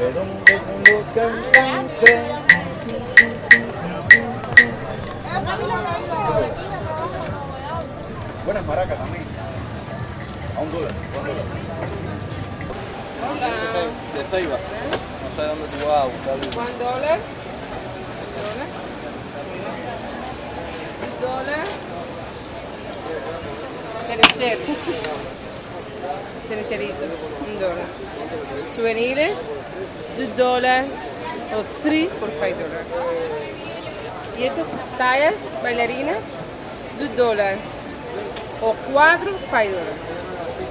¿De dónde son los cantantes? Buenas maracas también. A $1. De Ceiba. No sé dónde tú vas a buscar. $1. $2. Cenicero. Cenicerito. $1. Souvenirs. $2. O 3 por $5. Y estos tallas, bailarinas, $2. O 4, $5.